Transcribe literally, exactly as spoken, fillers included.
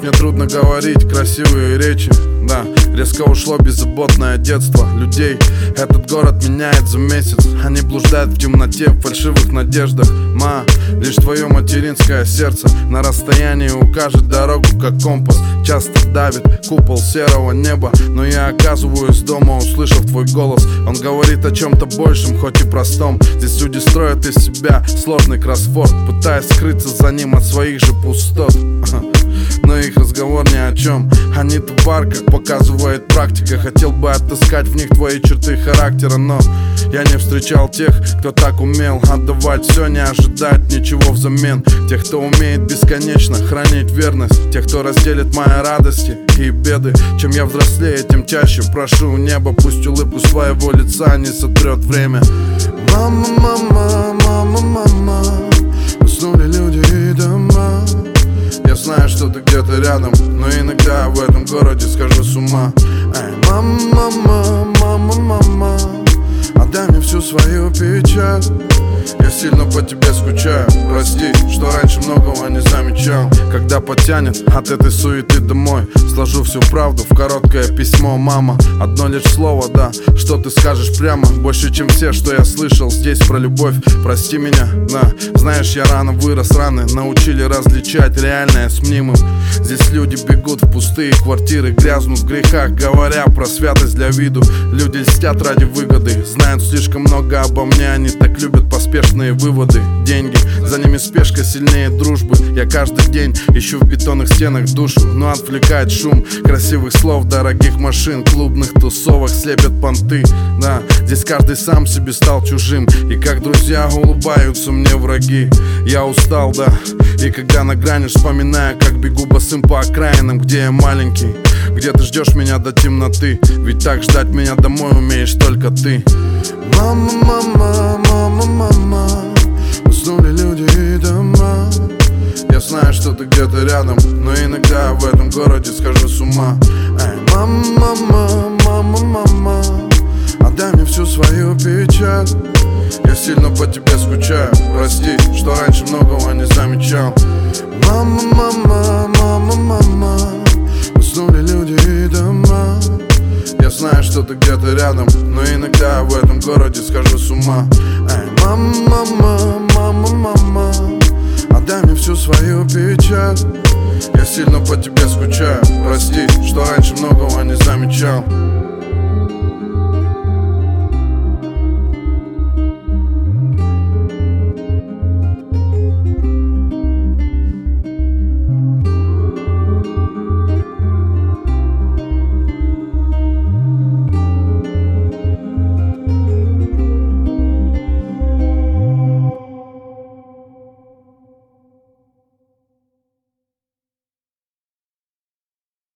мне трудно говорить красивые речи. Да, резко ушло беззаботное детство людей. Этот город меняет за месяц. Они блуждают в темноте, в фальшивых надеждах. Ма, лишь твое материнское сердце на расстоянии укажет дорогу, как компас. Часто давит купол серого неба, но я оказываюсь дома, услышав твой голос. Он говорит о чем-то большем, хоть и простом. Здесь люди строят из себя сложный кроссворд, пытаясь скрыться за ним от своих же пустот. Но их разговор ни о чем. Они товар, как показывает практика. Хотел бы отыскать в них твои черты характера, но я не встречал тех, кто так умел отдавать все, не ожидать ничего взамен. Тех, кто умеет бесконечно хранить верность. Тех, кто разделит мои радости и беды. Чем я взрослее, тем чаще прошу у неба, пусть улыбку своего лица не сотрет время. Мама, мама, мама, мама, уснули люди и дома. Я знаю, что ты где-то рядом, но иногда в этом городе схожу с ума. Эй, мама, мама, мама, мама, отдай мне всю свою печаль. Я сильно по тебе скучаю. Прости, что раньше многого не замечал. Когда потянет от этой суеты домой, сложу всю правду в короткое письмо. Мама, одно лишь слово, да, что ты скажешь прямо. Больше, чем все, что я слышал здесь про любовь. Прости меня, да, знаешь, я рано вырос, раны научили различать реальное с мнимым. Здесь люди бегут в пустые квартиры, грязнут в грехах, говоря про святость для виду. Люди льстят ради выгоды, знают слишком много обо мне. Они так любят поспешные выводы. Деньги, за ними спешка сильнее дружбы. Я каждый день ищу в бетонных стенах душу, но отвлекает шум красивых слов, дорогих машин, клубных тусовок, слепят понты. Да, здесь каждый сам себе стал чужим, и как друзья улыбаются мне враги. Я устал, да, и когда на грани вспоминаю, как бегу босым по окраинам, где я маленький, где ты ждешь меня до темноты. Ведь так ждать меня домой умеешь только ты. Мама, мама, мама, мама, уснули люди и дома. Я знаю, что ты где-то рядом, но иногда в этом городе схожу с ума. Эй, мама, мама, мама, мама, отдай мне всю свою печаль. Я сильно по тебе скучаю. Прости, что раньше многого не замечал. Мама, мама, мама, мама, уснули люди и дома. Я знаю, что ты где-то рядом, но иногда в этом городе схожу с ума. Эй, мама, мама, мама, мама, отдай мне всю свою печаль. Я сильно по тебе скучаю. Прости, что раньше многого не замечал.